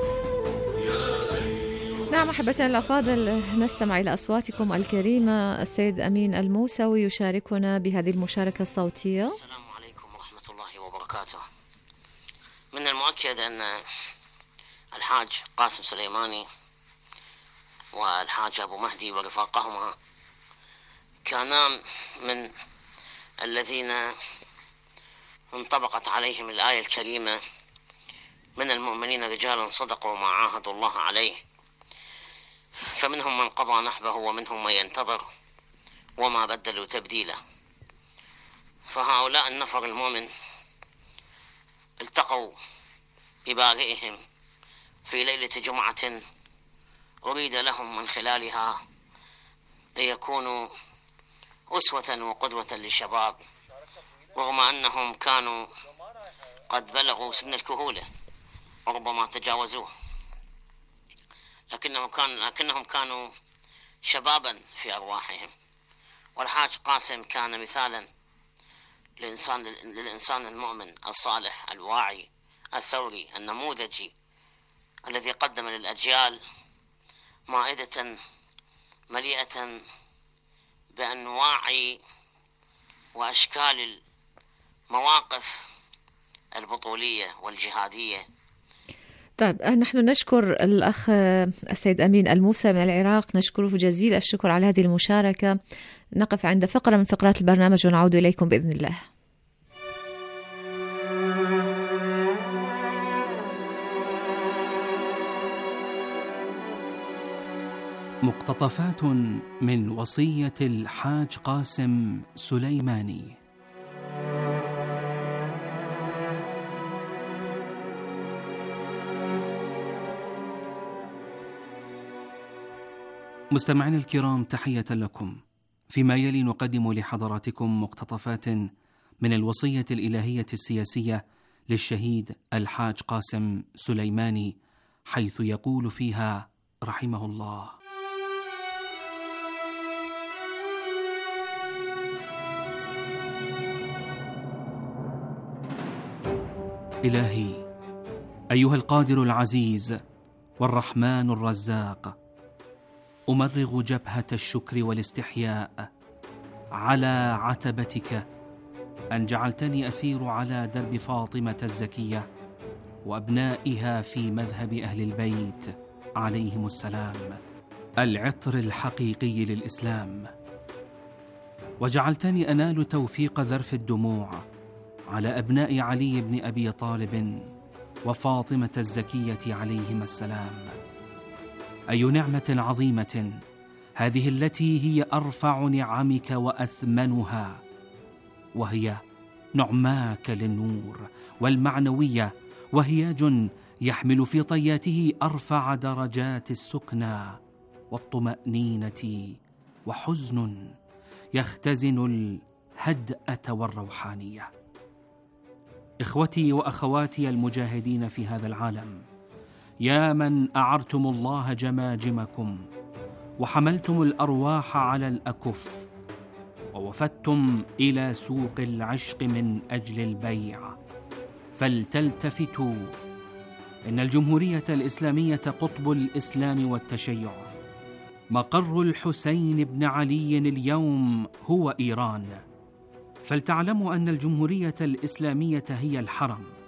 نعم أحبتنا الأفاضل، نستمع إلى أصواتكم الكريمة. السيد أمين الموسوي يشاركنا بهذه المشاركة الصوتية. السلام عليكم ورحمة الله وبركاته. من المؤكد أن الحاج قاسم سليماني والحاج أبو مهدي ورفاقهما كانا من الذين انطبقت عليهم الآية الكريمة: من المؤمنين رجال صدقوا ما عاهدوا الله عليه، فمنهم من قضى نحبه ومنهم من ينتظر وما بدلوا تبديلا. فهؤلاء النفر المؤمن التقوا ببارئهم في ليلة جمعة أريد لهم من خلالها ليكونوا أسوة وقدوة للشباب، رغم أنهم كانوا قد بلغوا سن الكهولة وربما تجاوزوه، لكنهم كانوا, لكنهم كانوا شبابا في أرواحهم. والحاج قاسم كان مثالا للإنسان, للإنسان المؤمن الصالح الواعي الثوري النموذجي، الذي قدم للأجيال مائدة مليئة بأنواع وأشكال المواقف البطولية والجهادية. طيب نحن نشكر الأخ السيد أمين الموسى من العراق، نشكره جزيل الشكر على هذه المشاركة. نقف عند فقرة من فقرات البرنامج ونعود إليكم بإذن الله. مقتطفات من وصية الحاج قاسم سليماني. مستمعين الكرام، تحية لكم. فيما يلي نقدم لحضراتكم مقتطفات من الوصية الإلهية السياسية للشهيد الحاج قاسم سليماني، حيث يقول فيها رحمه الله: إلهي أيها القادر العزيز والرحمن الرزاق، أمرغ جبهة الشكر والاستحياء على عتبتك أن جعلتني أسير على درب فاطمة الزكية وأبنائها في مذهب أهل البيت عليهم السلام، العطر الحقيقي للإسلام، وجعلتني أنال توفيق ذرف الدموع على أبناء علي بن أبي طالب وفاطمة الزكية عليهما السلام. أي نعمة عظيمة هذه التي هي أرفع نعمك وأثمنها، وهي نعماك للنور والمعنوية، وهياج يحمل في طياته أرفع درجات السكنى والطمأنينة، وحزن يختزن الهدأة والروحانية. إخوتي وأخواتي المجاهدين في هذا العالم، يا من أعرتم الله جماجمكم وحملتم الأرواح على الأكف ووفدتم إلى سوق العشق من أجل البيع، فلتلتفتوا، إن الجمهورية الإسلامية قطب الإسلام والتشيع، مقر الحسين بن علي اليوم هو إيران. فلتعلموا أن الجمهورية الإسلامية هي الحرم،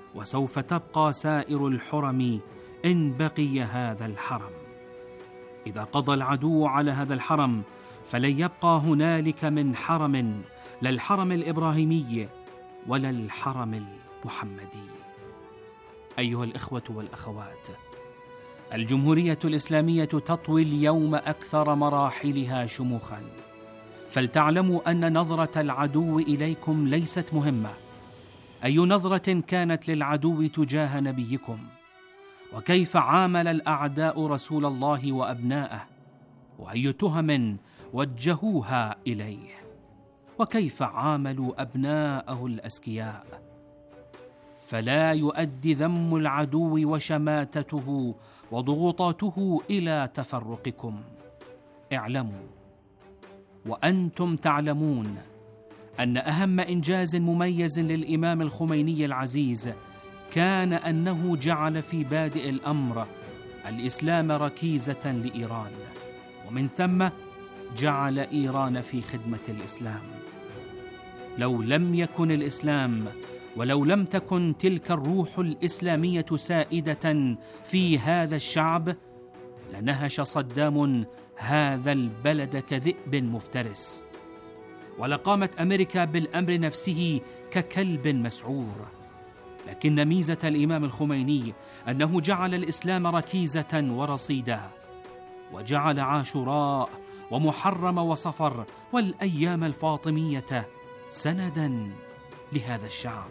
وسوف تبقى سائر الحرم إن بقي هذا الحرم. إذا قضى العدو على هذا الحرم فلن يبقى هنالك من حرم، لا الحرم الإبراهيمي ولا الحرم المحمدي. أيها الإخوة والأخوات، الجمهورية الإسلامية تطوي اليوم أكثر مراحلها شموخاً، فلتعلموا أن نظرة العدو إليكم ليست مهمة. أي نظرة كانت للعدو تجاه نبيكم، وكيف عامل الأعداء رسول الله وأبناءه، وأي تهم وجهوها إليه، وكيف عاملوا أبناءه الأذكياء. فلا يؤدي ذم العدو وشماتته وضغوطاته إلى تفرقكم. اعلموا وأنتم تعلمون أن أهم إنجاز مميز للإمام الخميني العزيز كان أنه جعل في بادئ الأمر الإسلام ركيزة لإيران، ومن ثم جعل إيران في خدمة الإسلام. لو لم يكن الإسلام ولو لم تكن تلك الروح الإسلامية سائدة في هذا الشعب لنهش صدام هذا البلد كذئب مفترس، ولقامت أمريكا بالأمر نفسه ككلب مسعور. لكن ميزة الإمام الخميني أنه جعل الإسلام ركيزة ورصيدا، وجعل عاشوراء ومحرم وصفر والأيام الفاطمية سندا لهذا الشعب.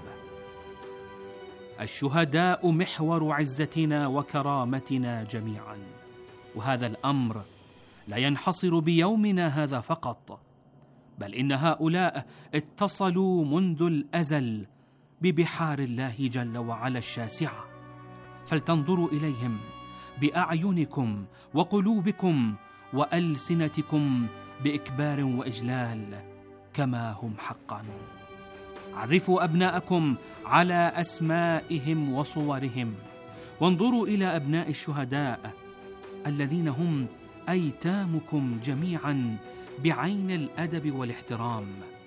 الشهداء محور عزتنا وكرامتنا جميعا، وهذا الأمر لا ينحصر بيومنا هذا فقط، بل إن هؤلاء اتصلوا منذ الأزل ببحار الله جل وعلا الشاسعة، فلتنظروا إليهم بأعينكم وقلوبكم وألسنتكم بإكبار وإجلال كما هم حقا. عرفوا أبناءكم على أسمائهم وصورهم، وانظروا إلى أبناء الشهداء الذين هم أيتامكم جميعا بعين الأدب والاحترام.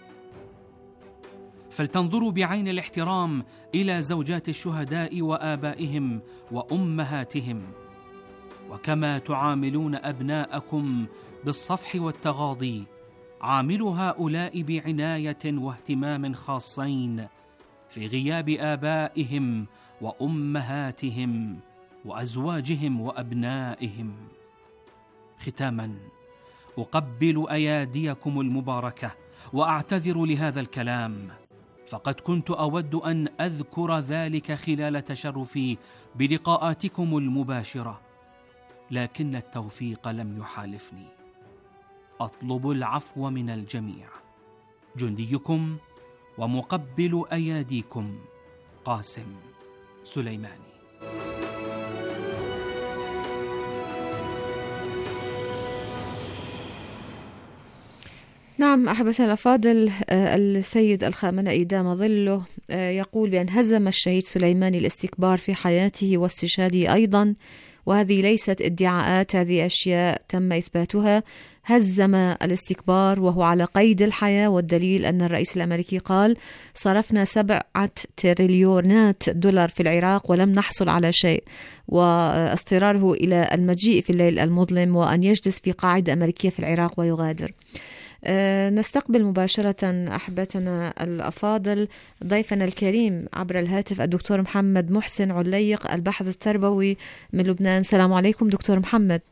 فلتنظروا بعين الاحترام إلى زوجات الشهداء وآبائهم وأمهاتهم، وكما تعاملون أبناءكم بالصفح والتغاضي عاملوا هؤلاء بعناية واهتمام خاصين في غياب آبائهم وأمهاتهم وأزواجهم وأبنائهم. ختاما أقبل أياديكم المباركة وأعتذر لهذا الكلام، فقد كنت أود أن أذكر ذلك خلال تشرفي بلقاءاتكم المباشرة، لكن التوفيق لم يحالفني. أطلب العفو من الجميع. جنديكم ومقبل أياديكم قاسم سليماني. نعم أحبتنا الأفاضل، السيد الخامنئي دام ظله يقول بأن هزم الشهيد سليماني الاستكبار في حياته واستشهاده أيضا، وهذه ليست ادعاءات، هذه أشياء تم إثباتها. هزم الاستكبار وهو على قيد الحياة، والدليل أن الرئيس الأمريكي قال صرفنا سبعة تريليونات دولار في العراق ولم نحصل على شيء، واضطراره إلى المجيء في الليل المظلم وأن يجلس في قاعدة أمريكية في العراق ويغادر. أه نستقبل مباشرة أحبتنا الأفاضل ضيفنا الكريم عبر الهاتف الدكتور محمد محسن عليق، الباحث التربوي من لبنان. السلام عليكم دكتور محمد.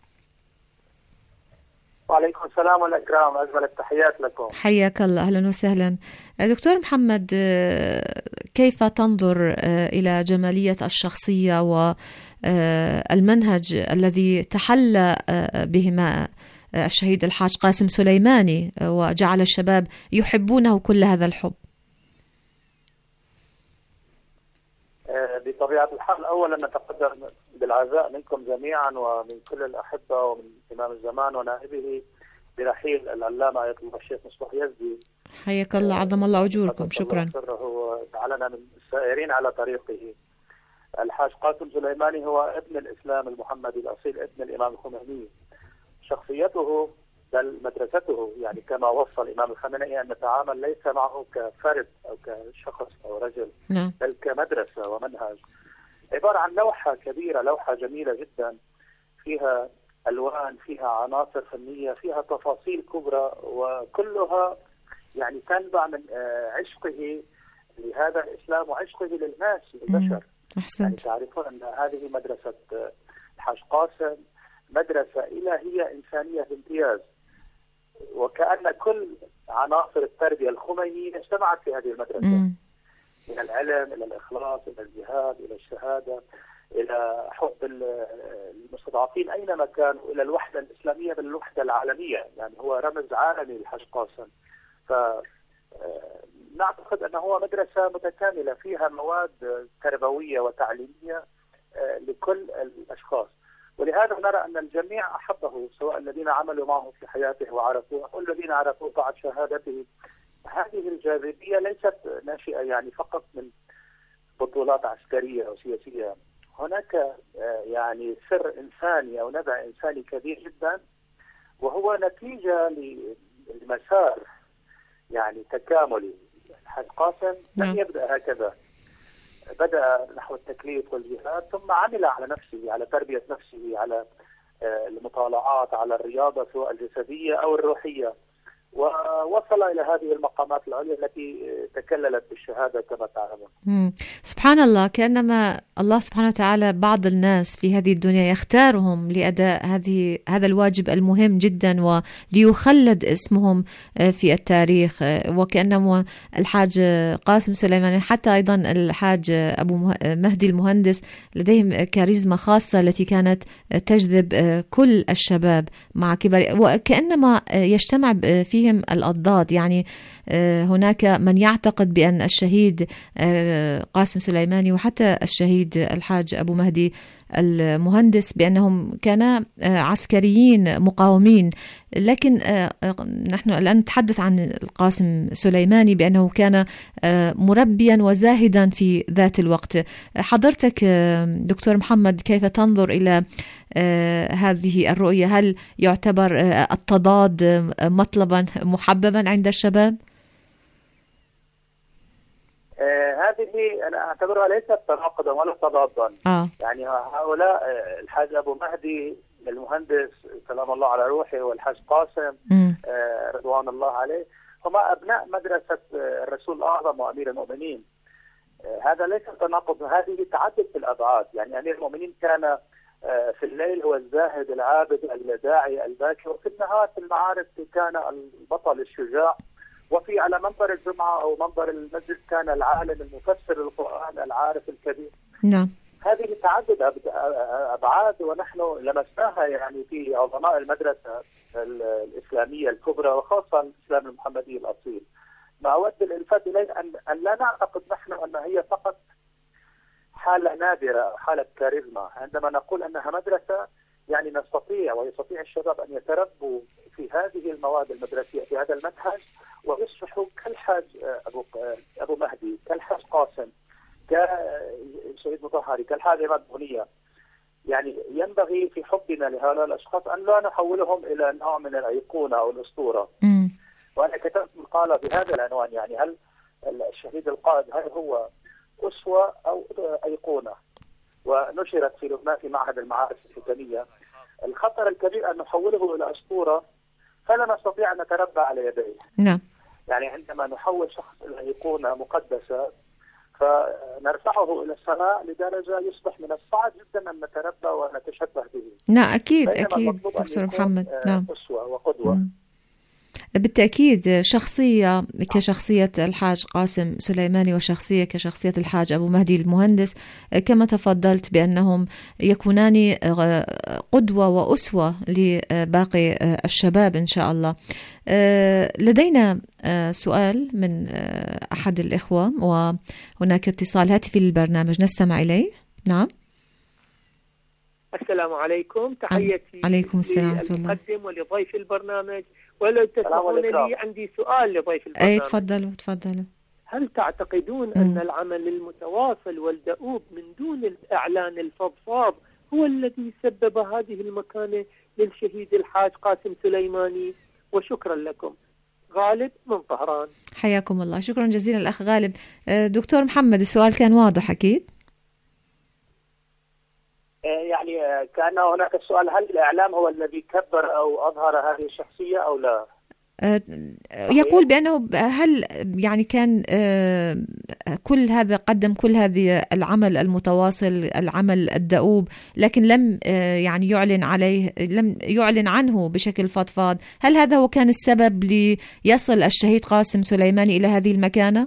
وعليكم السلام والإكرام، أجمل التحيات لكم. حياك الله، أهلا وسهلا. دكتور محمد، كيف تنظر إلى جمالية الشخصية والمنهج الذي تحلى بهما الشهيد الحاج قاسم سليماني وجعل الشباب يحبونه كل هذا الحب؟ بطبيعة الحال أولا نتقدم بالعزاء منكم جميعا ومن كل الأحبة ومن إمام الزمان ونائبه برحيل العلامة آية الله الشيخ مصباح يزدي. حياك الله، عظم الله أجوركم. شكرا. جعلنا من السائرين على طريقه. الحاج قاسم سليماني هو ابن الإسلام المحمدي الأصيل، ابن الإمام الخميني. شخصيته بل مدرسته، يعني كما وصى الإمام الخامنئي أن نتعامل ليس معه كفرد أو كشخص أو رجل، نعم. بل كمدرسة ومنهج. عبارة عن لوحة كبيرة، لوحة جميلة جدا، فيها ألوان، فيها عناصر فنية، فيها تفاصيل كبرى، وكلها يعني تنبع من عشقه لهذا الإسلام وعشقه للناس للبشر. أحسنت. يعني تعرفون أن هذه مدرسة الحاج قاسم مدرسة إلهية إنسانية بامتياز، وكأن كل عناصر التربية الخمينية اجتمعت في هذه المدرسة. مم. من العلم إلى الإخلاص إلى الجهاد إلى الشهادة إلى حب المستضعفين أينما كانوا، إلى الوحدة الإسلامية بل الوحدة العالمية، يعني هو رمز عالمي للحاج قاسم. فنعتقد أنه هو مدرسة متكاملة فيها مواد تربوية وتعليمية لكل الأشخاص، ولهذا نرى أن الجميع أحبه، سواء الذين عملوا معه في حياته وعرفوه أو الذين عرفوه بعد شهادته. هذه الجاذبية ليست ناشئة يعني فقط من بطولات عسكرية أو سياسية، هناك يعني سر إنساني أو نبع إنساني كبير جدا، وهو نتيجة لمسار يعني تكاملي. الحاج قاسم لم يبدأ هكذا، بدأ نحو التكليف والجهاد، ثم عمل على نفسه، على تربية نفسه، على المطالعات، على الرياضة سواء الجسدية أو الروحية، ووصل إلى هذه المقامات العليا التي تكللت بالشهادة كما تعلمون. سبحان الله، كأنما الله سبحانه وتعالى بعض الناس في هذه الدنيا يختارهم لأداء هذه هذا الواجب المهم جدا وليخلد اسمهم في التاريخ، وكأنما الحاج قاسم سليماني حتى أيضا الحاج أبو مهدي المهندس لديهم كاريزما خاصة التي كانت تجذب كل الشباب مع كبر، وكأنما يجتمع فيهم الأضداد. يعني هناك من يعتقد بأن الشهيد قاسم سليماني وحتى الشهيد الحاج أبو مهدي المهندس بأنهم كانا عسكريين مقاومين، لكن نحن الآن نتحدث عن القاسم سليماني بأنه كان مربيا وزاهدا في ذات الوقت. حضرتك دكتور محمد كيف تنظر إلى هذه الرؤية؟ هل يعتبر التضاد مطلبا محببا عند الشباب؟ هذه أنا أعتبرها ليست تناقضا ولا تضادا. آه. يعني هؤلاء الحاج أبو مهدي المهندس سلام الله على روحه والحاج قاسم آه رضوان الله عليه هما أبناء مدرسة الرسول الأعظم وأمير المؤمنين. آه هذا ليس تناقض، هذه تعدد في الأبعاد. يعني أمير المؤمنين كان آه في الليل هو الزاهد العابد الداعي الباكي، وفي النهار في المعارك كان البطل الشجاع، وفي على منبر الجمعة أو منبر المسجد كان العالم المفسر للقرآن العارف الكبير. نعم. هذه تعدد أبعاد ونحن لمسناها يعني في عظماء المدرسة الإسلامية الكبرى وخاصة الإسلام المحمدي الأصيل. ما أود الإلفات إليه أن, أن لا نعتقد نحن أن هي فقط حالة نادرة، حالة كاريزما. عندما نقول أنها مدرسة يعني نستطيع ويستطيع الشباب أن يتربوا في هذه المواد المدرسية في هذا المنهج ويصبحوا كالحاج أبو, أبو مهدي، كالحاج قاسم، كشهيد مطهري، كالحاج عماد بغنية. يعني ينبغي في حبنا لهؤلاء الأشخاص أن لا نحولهم إلى نوع من الأيقونة أو الأسطورة. م. وأنا كتبت مقالة بهذا العنوان، يعني هل الشهيد القائد هل هو أسوة أو أيقونة؟ ونشرت في لبنان في معهد المعارف الحكمية. الخطر الكبير أن نحوله إلى أسطورة فلا نستطيع أن نتربى على يديه. نعم. يعني عندما نحول شخص إلى أيقونة مقدسة فنرفعه إلى السماء لدرجة يصبح من الصعب جدا أن نتربى ونتشبه به. نعم أكيد أكيد دكتور محمد. نعم. أسوة وقدوة. م. بالتأكيد شخصية كشخصية الحاج قاسم سليماني وشخصية كشخصية الحاج أبو مهدي المهندس كما تفضلت بأنهم يكونان قدوة وأسوة لباقي الشباب إن شاء الله. لدينا سؤال من أحد الإخوة وهناك اتصال هاتفي للبرنامج نستمع إليه. نعم. السلام عليكم، تحياتي عليكم السلام للمقدم ولضيف البرنامج. ولو تسمحون لي عندي سؤال لضيف البرنامج. أي تفضلوا تفضلوا. هل تعتقدون م. أن العمل المتواصل والدؤوب من دون الإعلان الفضفاض هو الذي سبب هذه المكانة للشهيد الحاج قاسم سليماني. وشكرا لكم. غالب من طهران. حياكم الله، شكرا جزيلا الأخ غالب. دكتور محمد، السؤال كان واضح أكيد؟ يعني كان هناك السؤال، هل الإعلام هو الذي كبر أو أظهر هذه الشخصية أو لا؟ يقول بأنه هل يعني كان كل هذا قدم كل هذه العمل المتواصل، العمل الدؤوب، لكن لم يعني يعلن عليه، لم يعلن عنه بشكل فضفاض. هل هذا هو كان السبب ليصل الشهيد قاسم سليماني إلى هذه المكانة؟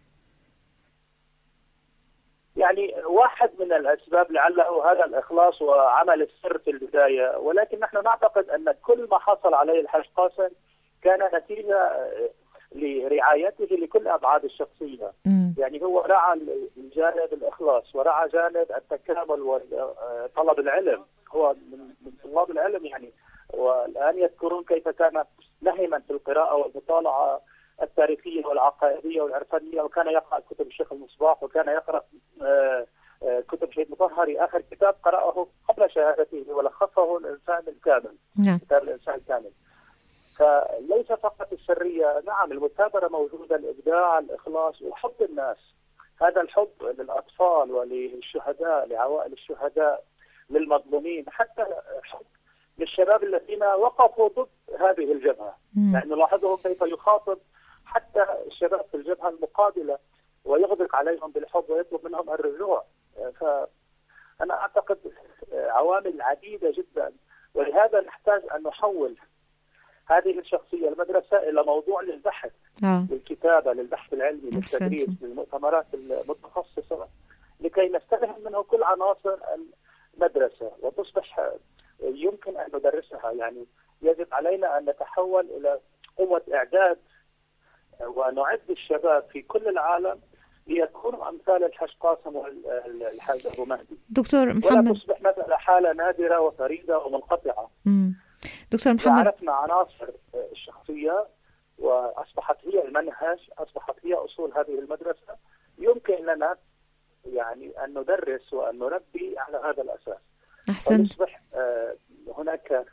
يعني واحد من الأسباب لعله هذا الإخلاص وعمل السر في البداية، ولكن نحن نعتقد أن كل ما حصل عليه الحاج قاسم كان نتيجة لرعايته لكل أبعاد الشخصية. م. يعني هو رعى الجانب الإخلاص ورعى جانب التكامل وطلب العلم، هو من طلاب العلم يعني. والآن يذكرون كيف كان نهما في القراءة والمطالعة التاريخية والعقائدية والعرفانية، وكان يقرأ كتب الشيخ المصباح، وكان يقرأ كتب شهيد مطهري. آخر كتاب قرأه قبل شهادته ولخصه الإنسان الكامل. نعم. كتاب الإنسان الكامل. فليس فقط السرية، نعم المثابرة موجودة، الإبداع، الإخلاص وحب الناس. هذا الحب للأطفال وللشهداء، لعوائل الشهداء، للمظلومين، حتى حب للشباب الذين وقفوا ضد هذه الجبهة. يعني نلاحظهم كيف يخاطب حتى الشباب في الجبهة المقابلة ويغدق عليهم بالحب ويطلب منهم الرجوع. فأنا أعتقد عوامل عديدة جدا، ولهذا نحتاج أن نحول هذه الشخصية المدرسة إلى موضوع للبحث، آه. للكتابة، للبحث للعلمي، للتدريس، للمؤتمرات المتخصصة، لكي نستلهم منه كل عناصر المدرسة وتصبح يمكن أن ندرسها. يعني يجب علينا أن نتحول إلى قوة إعداد ونعد الشباب في كل العالم ليكونوا أمثال الحاج قاسم والحاج أبو مهدي. دكتور محمد، ولا تصبح مثلا حالة نادرة وفريدة ومنقطعة. مم. دكتور محمد، عرفنا عناصر الشخصية وأصبحت هي المنهج، أصبحت هي أصول هذه المدرسة. يمكن لنا يعني أن ندرس وأن نربي على هذا الأساس. أحسنت. ويصبح هناك.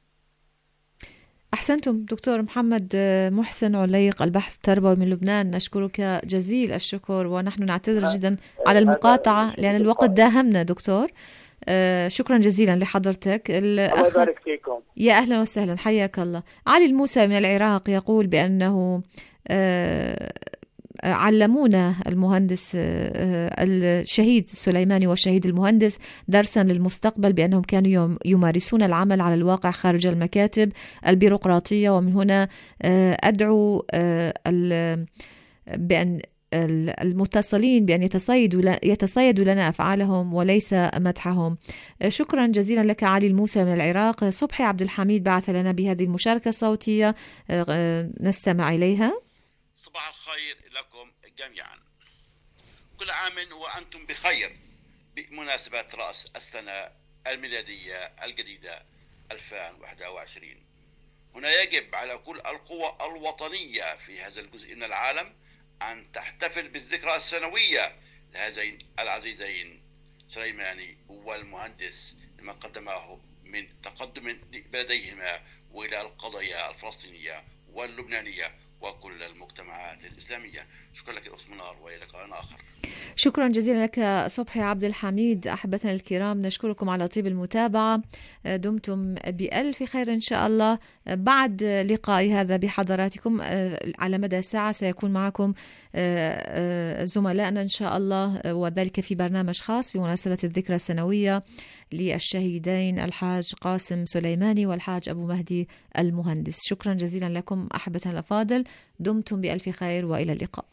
أحسنتم دكتور محمد محسن عليق، البحث التربوي من لبنان. نشكرك جزيل الشكر، ونحن نعتذر جدا على المقاطعة لأن الوقت داهمنا دكتور. آه شكرا جزيلا لحضرتك. الله يبارك فيكم. يا أهلا وسهلا، حياك الله. علي الموسى من العراق يقول بأنه آه علمونا المهندس آه الشهيد سليماني والشهيد المهندس درسا للمستقبل، بأنهم كانوا يمارسون العمل على الواقع خارج المكاتب البيروقراطية، ومن هنا آه أدعو آه بأن المتصلين بأن يتصيدوا يتصيدوا لنا أفعالهم وليس مدحهم. شكرا جزيلا لك علي الموسى من العراق. صبحي عبد الحميد بعث لنا بهذه المشاركة الصوتية، نستمع إليها. صباح الخير لكم جميعا، كل عام وأنتم بخير بمناسبة رأس السنة الميلادية الجديدة ألفين وواحد وعشرين. هنا يجب على كل القوى الوطنية في هذا الجزء من العالم أن تحتفل بالذكرى السنوية لهذين العزيزين سليماني والمهندس لما قدمه من تقدم لبلديهما وإلى القضايا الفلسطينية واللبنانية وكل المجتمعات الإسلامية. شكرا لك أخت منار، وإلى لقاء آخر. شكرا جزيلا لك صبحي عبد الحميد. أحبتنا الكرام، نشكركم على طيب المتابعة، دمتم بألف خير إن شاء الله. بعد لقاء هذا بحضراتكم على مدى ساعة سيكون معكم زملائنا إن شاء الله، وذلك في برنامج خاص بمناسبة الذكرى السنوية للشهيدين الحاج قاسم سليماني والحاج أبو مهدي المهندس. شكرا جزيلا لكم أحبتنا الأفاضل، دمتم بألف خير وإلى اللقاء.